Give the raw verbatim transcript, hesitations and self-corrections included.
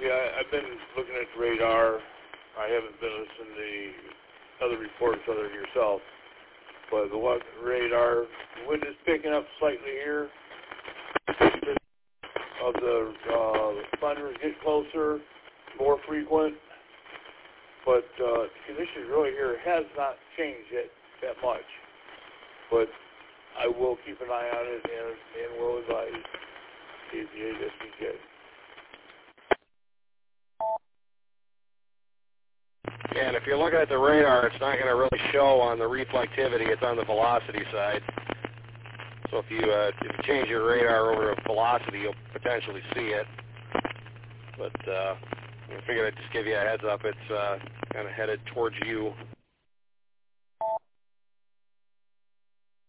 Yeah, I, I've been looking at the radar. I haven't been listening to the other reports other than yourself. But the one radar, the wind is picking up slightly here. Of the uh, thunders get closer, more frequent. But uh, the conditions really here has not changed yet that much. But I will keep an eye on it and, and will advise the A P A S B J. Yeah, and if you're looking at the radar, it's not going to really show on the reflectivity. It's on the velocity side. So if you, uh, if you change your radar over to velocity, you'll potentially see it. But uh, I figured I'd just give you a heads up. It's uh, kind of headed towards you.